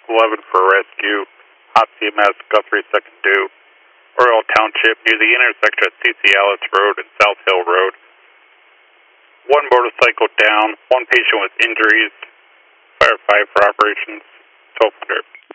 11 for rescue. Hot CMS, Guthrie, second due. Royal Township near the intersection of C.C. Ellis Road and South Hill Road. One motorcycle down, one patient with injuries. Fire 5 for operations, 1200.